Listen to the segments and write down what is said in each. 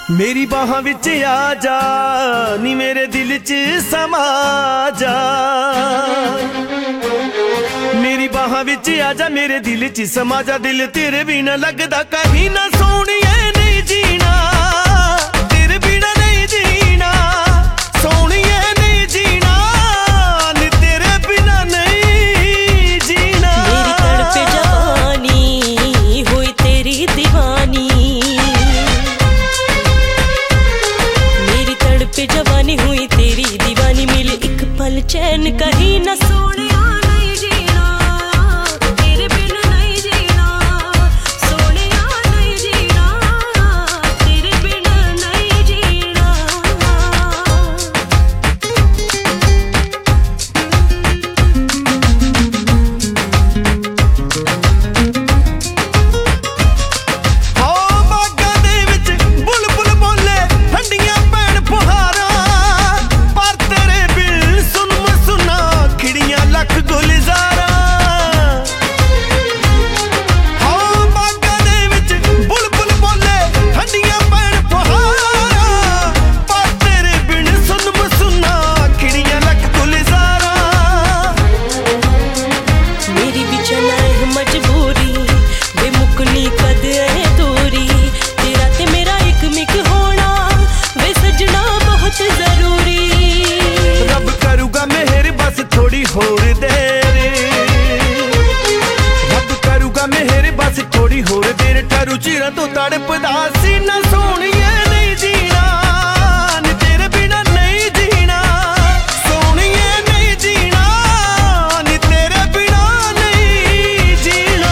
मेरी बाहां विच आ जा नी मेरे दिल च समा जा। मेरी बाहां विच आ जा मेरे दिल च समा जा। दिल तेरे बिना लगदा कहीं ना सोहणिए नहीं जीना। तेरे बिना नहीं जीना सोहणिए नहीं जीना। नी तेरे बिना नहीं जीना। मेरी तड़पे जवानी हुई तेरी दीवानी। जवानी हुई तेरी दीवानी। मिले एक पल चैन कहीं ना सोनिया नहीं जीना। तेरे बिना नहीं जीना सोनिया नहीं जीना। तेरे बिना नहीं जीना। होर देर रब करूगा मेहर बस थोड़ी होर देर। ठहरू चिरां तो तड़पदा सीना सोहणिए नहीं जीना। नी तेरे बिना नहीं जीना सोहणिए नहीं जीना। नी तेरे बिना नहीं जीना।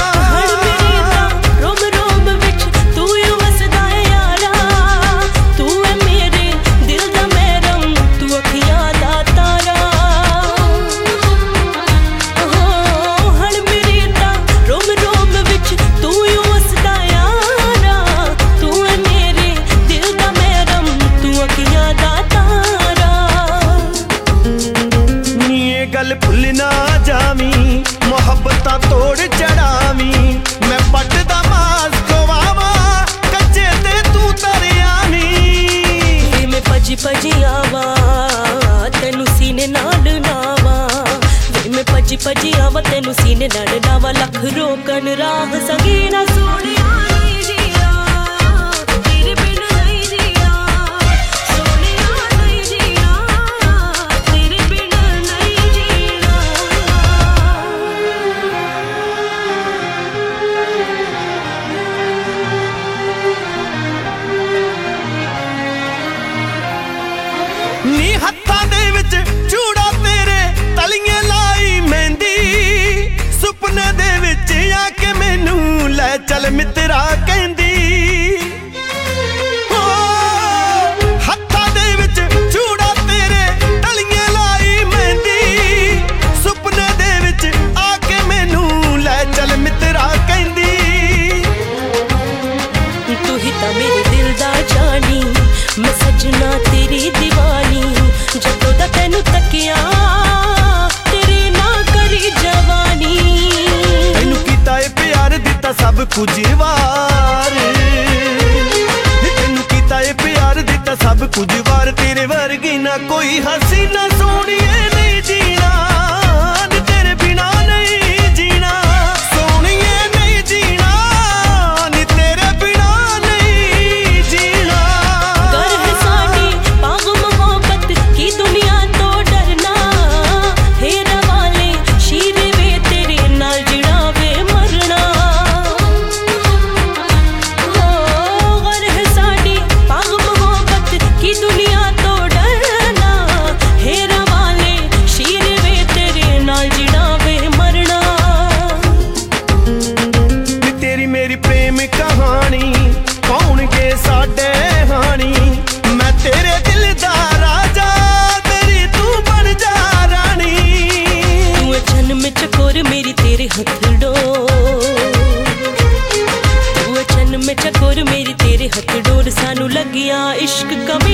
रोम रोम विच तू ही वसदा है यारा। तू है मेरे दिल दा महरम तू अखियां दा तारा। गल भुल ना जावी मुहब्बतां तोड़ चढ़ावी। मैं पटदा मास खवावा कच्चे ते तू तरयावी। मैं भजी भजी आवा तेनू सीने नाल नावा। मैं भजी भजी आवा तेनू सीने नाल नावा। लख रोकन राह सगी ना सोनिया नहीं जीना। तेरे बिना नहीं जीना सोनिया नहीं जीना। तेरे बिना नहीं जीना। नी हत्थां दे विच चूड़ा तेरे तलियां लाई मेहंदी। सुपने दे विच आके मैनू लै चल मित्रा कहंदी। हत्थां दे विच चूड़ा तेरे तलियां लाई मेहंदी। सुपने दे विच आके मैनू लै चल मित्रा कहंदी। तू ही तां मेरे दिल दा जानी मैं सजना तेरी दीवानी। जदों दा तैनू तकिया तेरे ना करी जवानी। तैनू कीता ए प्यार दिता सब कुछ वार। तैनू कीता ए प्यार दिता सब कुछ वार। तेरे वर्गी ना कोई हसीना सोहणिए नहीं जीना। नी तेरे बिना नहीं जीना सोहणिए नहीं जीना। नी तेरे बिना नहीं जीना। कर है साडी पाग मोहब्बत की दुनिया तो डरना। हेरा वाले शीर वे तेरे नाल जिना वे मरना। कर है साडी पाग मोहब्बत की दुनिया तो डरना। हेरा वाले शीर वे तेरे नाल जिना वे मरना। तेरी मेरी प्रेम कहानी पाउणगे साडे हानी। मैं तेरे दिल दा राजा तेरी तू बन जा रानी। तू जन्म चकोर मेरी तेरे हथड़ो। तू जन्म चकोर मेरी तेरे हथड़ो। सानू लगिया इश्क कभी